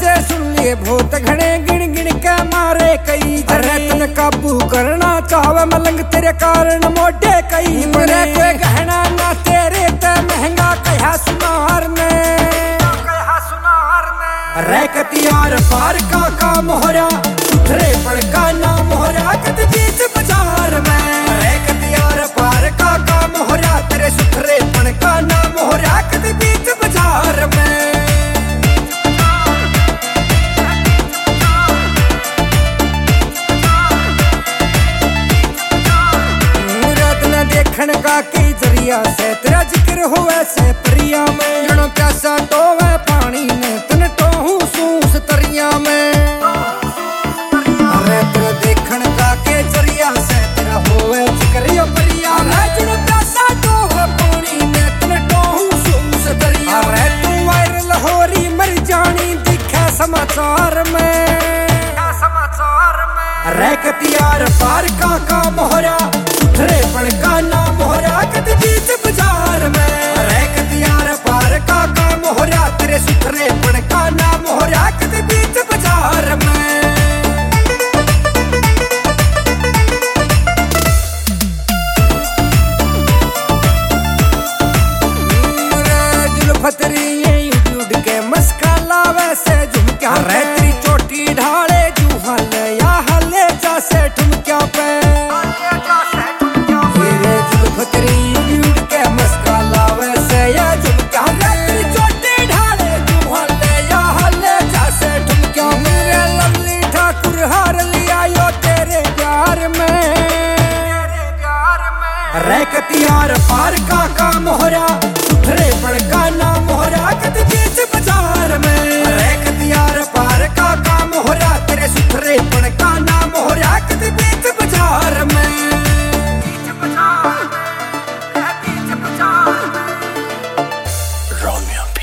से सुन लिए बहुत घने गिन गिन के मारे कई जरे तन काबू करना चाहवे मलंग तेरे कारण मोटे कई मेरे कोई गहना ना तेरे ते महंगा कहा सुनार ने रैकतियार पार का मोहरा सुथरे पड़का ना मोहरा कद बीच बाजार में रैकतियार पार का मोहरा तेरे सुथरे पड़का ना मोहरा कद बीच बाजार में देखण का कई जरिया से तेरा जिक्र हुए से परिया में जनो प्यासा टोवे पानी ने तन टोहू सूस तरिया में अरे तेरा देखण का के जरिया से तेरा हुए जिक्र परिया में जनो प्यासा टोवे पानी ने तन टोहू सूस तरिया अरे तू वायरल होरी मर जानी दिखे समाचार में रैकतियार पार का मोहरा सुथरे पड़का ना मोहरा कद बीच बाजार में रैकतियार पार का मोहरा तेरे सुथरे पड़का ना मोहरा कद बीच बाजार में जुल्फतरी जुड़ के मस्का लावे से झुमक्या रे तेरी चोटी ढाले जूहल या हले जैसे ठुमक्या पे रैकतियार पार का मोहरा सुथरे पड़का ना मोहरा कद बीच बाजार में रैकतियार पार का मोहरा तेरे सुथरे पड़का ना मोहरा कद बीच बाजार में बीच बाजार में Romeo